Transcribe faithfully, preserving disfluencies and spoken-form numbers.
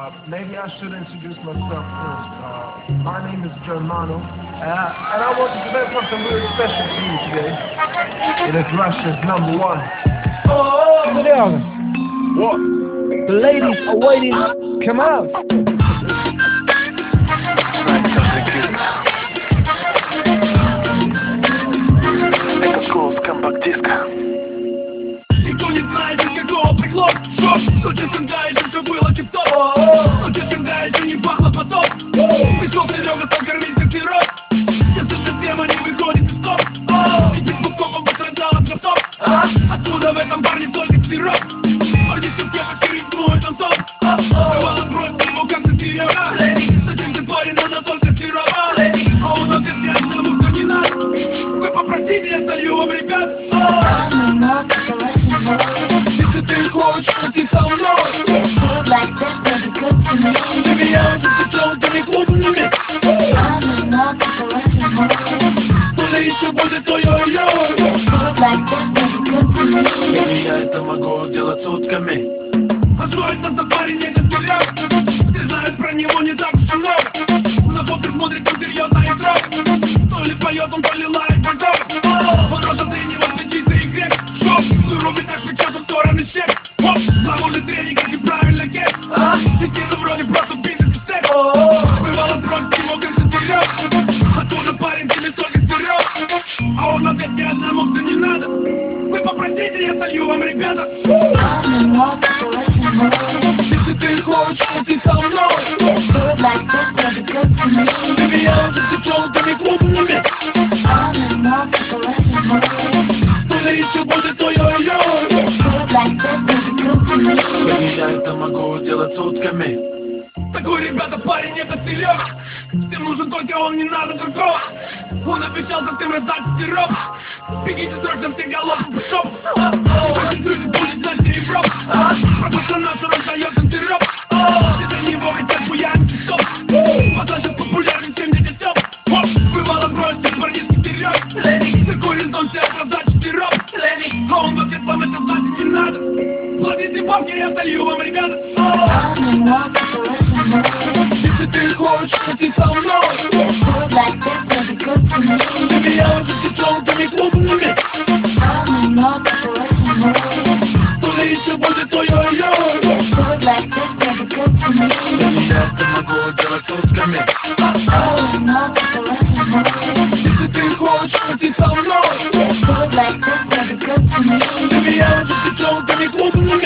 Uh, maybe I should introduce myself first. Uh, my name is Germano, and I, and I want to present something really special to you today. It is Russia's number one. Oh, sit down. What? The ladies are waiting. Come out. Это голос компакт-диска. Никто не знает, из какого приклад шок. Ночью всегда еще все было тип-топ. Ночью всегда еще не пахло потоп. Пришел Серега, стал кормить как сироп. Если система не выходит из топ, и без копом пострадал от кроссов. Откуда в этом парне только сироп? Парни все в кепочке рифмуют он топ. Бывало брось ему как ты Серега. Зачем ты парень, надо только сироп. А он отвечает тому, что не надо. Вы попросите, я солью вам, ребят. Если ты хочешь, то ты со мной. Ты меня уже с девчонками клубными. Что ли еще будет, то йо-йо. Я это могу делать сутками. А что это за парень, это Серега? Все знают про него не так уж и много. На фото смотрит он серьезно и строго. То ли поет он, то ли лает бардак. Он розовый, не восхитится и креп. Шок, ну рубит так плечо в стороны щек. Хоп, заложит тренинг, как и правильно кеп. Истина вроде просто бизнес и степ. Бывало сбросить его, как же Серег. Откуда парень тебе столько стерег? А он ответ ни одному, что не надо. Вы попросите, я солью вам, ребята. Если ты хочешь, то ты со мной. Ты меня уже с девчонками клубными. Что ли еще будет, то йо-йо. Я это могу делать сутками. Такой, ребята, парень, это Серега. Всем нужен только он, не надо другого. Он обещал совсем раздать сироп. Бегите срочно все галопом в шоп. Очень люди будет знать все Европу. Про пацана, что раздает он сироп. Из-за него хотят буянить и стоп. Пацан сейчас популярен, чем не детём. Бывало бросьте парнишки Серег. Такой резон все раздать сироп. А он в ответ вам это знать не надо. Платите бабки, я солью вам, ребята. Если ты хочешь, то ты со мной. Ты меня уже с девчонками клубными. Что ли еще будет, то йо-йо. Я это могу делать сутками. Если ты хочешь, то ты со мной. Ты меня уже с девчонками клубными.